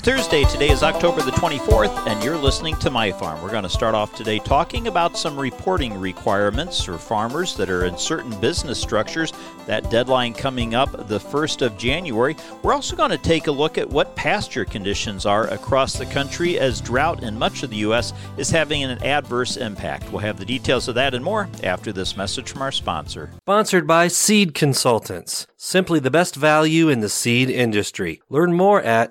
Thursday. Today is October the 24th, and you're listening to My Farm. We're going to start off today talking about some reporting requirements for farmers that are in certain business structures. That deadline coming up the 1st of January. We're also going to take a look at what pasture conditions are across the country, as drought in much of the U.S. is having an adverse impact. We'll have the details of that and more after this message from our sponsor. Sponsored by Seed Consultants. Simply the best value in the seed industry. Learn more at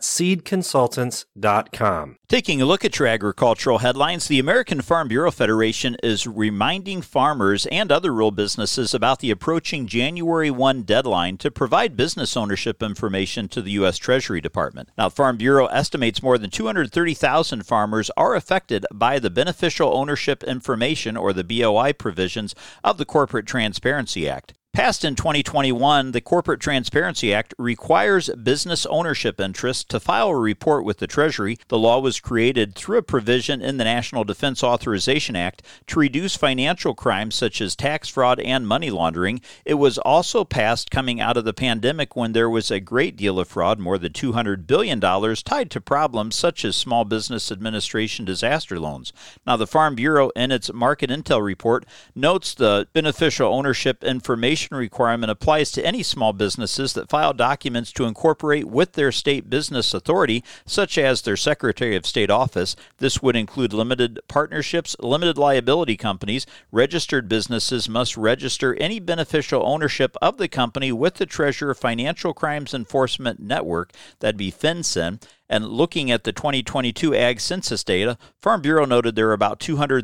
seedconsultants.com. Taking a look at your agricultural headlines, the American Farm Bureau Federation is reminding farmers and other rural businesses about the approaching January 1 deadline to provide business ownership information to the U.S. Treasury Department. Now, Farm Bureau estimates more than 230,000 farmers are affected by the Beneficial Ownership Information, or the BOI, provisions of the Corporate Transparency Act. Passed in 2021, the Corporate Transparency Act requires business ownership interests to file a report with the Treasury. The law was created through a provision in the National Defense Authorization Act to reduce financial crimes such as tax fraud and money laundering. It was also passed coming out of the pandemic when there was a great deal of fraud, more than $200 billion, tied to problems such as Small Business Administration disaster loans. Now, the Farm Bureau, in its Market Intel report, notes the beneficial ownership information requirement applies to any small businesses that file documents to incorporate with their state business authority, such as their Secretary of State office. This would include limited partnerships, limited liability companies. Registered businesses must register any beneficial ownership of the company with the Treasurer Financial Crimes Enforcement Network, that'd be FinCEN. And looking at the 2022 Ag Census data, Farm Bureau noted there are about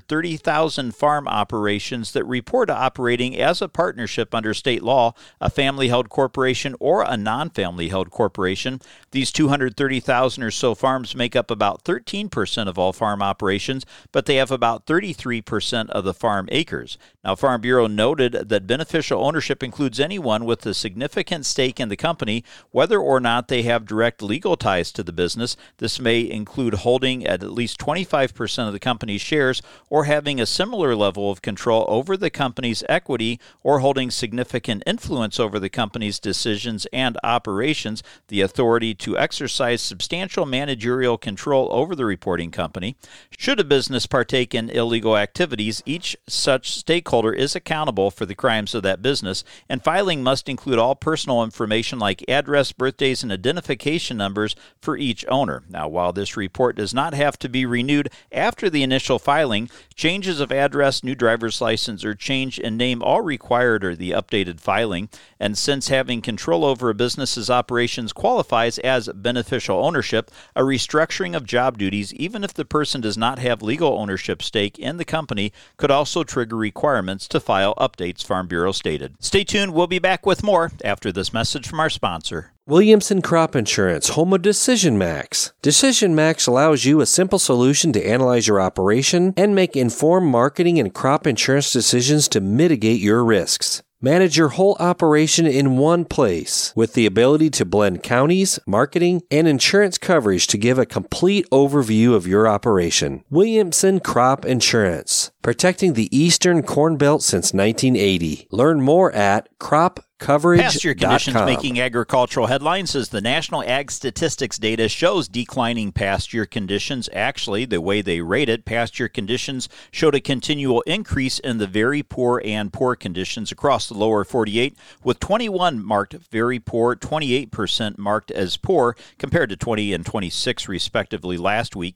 230,000 farm operations that report operating as a partnership under state law, a family-held corporation, or a non-family-held corporation. These 230,000 or so farms make up about 13% of all farm operations, but they have about 33% of the farm acres. Now, Farm Bureau noted that beneficial ownership includes anyone with a significant stake in the company, whether or not they have direct legal ties to the business. This may include holding at least 25% of the company's shares, or having a similar level of control over the company's equity, or holding significant influence over the company's decisions and operations, the authority to exercise substantial managerial control over the reporting company. Should a business partake in illegal activities, each such stakeholder is accountable for the crimes of that business, and filing must include all personal information like address, birthdays, and identification numbers for each owner. Now, while this report does not have to be renewed after the initial filing, changes of address, new driver's license, or change in name all required or the updated filing. And since having control over a business's operations qualifies as beneficial ownership, a restructuring of job duties, even if the person does not have legal ownership stake in the company, could also trigger requirements to file updates, Farm Bureau stated. Stay tuned. We'll be back with more after this message from our sponsor. Williamson Crop Insurance, home of Decision Max. Decision Max allows you a simple solution to analyze your operation and make informed marketing and crop insurance decisions to mitigate your risks. Manage your whole operation in one place with the ability to blend counties, marketing, and insurance coverage to give a complete overview of your operation. Williamson Crop Insurance, protecting the Eastern Corn Belt since 1980. Learn more at cropcoverage.com. Pasture conditions making agricultural headlines as the National Ag Statistics data shows declining pasture conditions. Actually, the way they rate it, pasture conditions showed a continual increase in the very poor and poor conditions across the lower 48, with 21 marked very poor, 28% marked as poor, compared to 20 and 26 respectively last week,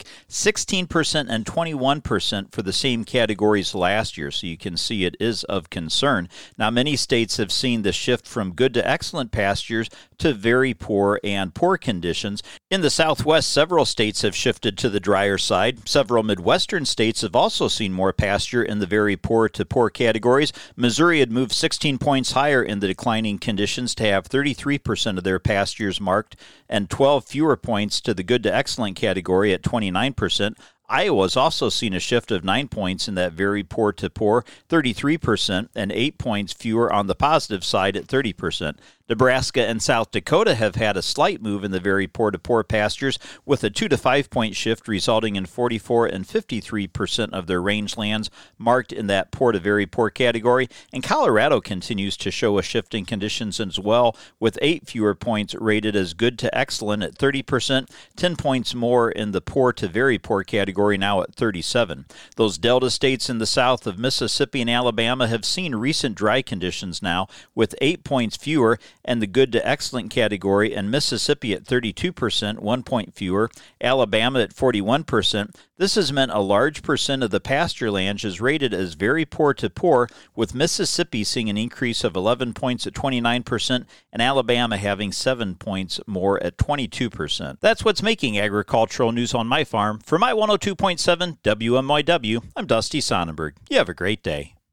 16% and 21% for the same categories last year. So you can see it is of concern. Now, many states have seen the shift from good to excellent pastures to very poor and poor conditions. In the Southwest, several states have shifted to the drier side. Several Midwestern states have also seen more pasture in the very poor to poor categories. Missouri had moved 16 points higher in the declining conditions to have 33% of their pastures marked, and 12 fewer points to the good to excellent category at 29%. Iowa's also seen a shift of 9 points in that very poor to poor, 33%, and 8 points fewer on the positive side at 30%. Nebraska and South Dakota have had a slight move in the very poor to poor pastures, with a 2 to 5 point shift resulting in 44 and 53% of their rangelands marked in that poor to very poor category. And Colorado continues to show a shift in conditions as well, with 8 fewer points rated as good to excellent at 30%, 10 points more in the poor to very poor category, now at 37. Those Delta states in the south of Mississippi and Alabama have seen recent dry conditions now, with 8 points fewer, and the good to excellent category, and Mississippi at 32%, 1 point fewer, Alabama at 41%. This has meant a large percent of the pasture land is rated as very poor to poor, with Mississippi seeing an increase of 11 points at 29%, and Alabama having 7 points more at 22%. That's what's making agricultural news on my farm. For my 102.7 WMYW, I'm Dusty Sonnenberg. You have a great day.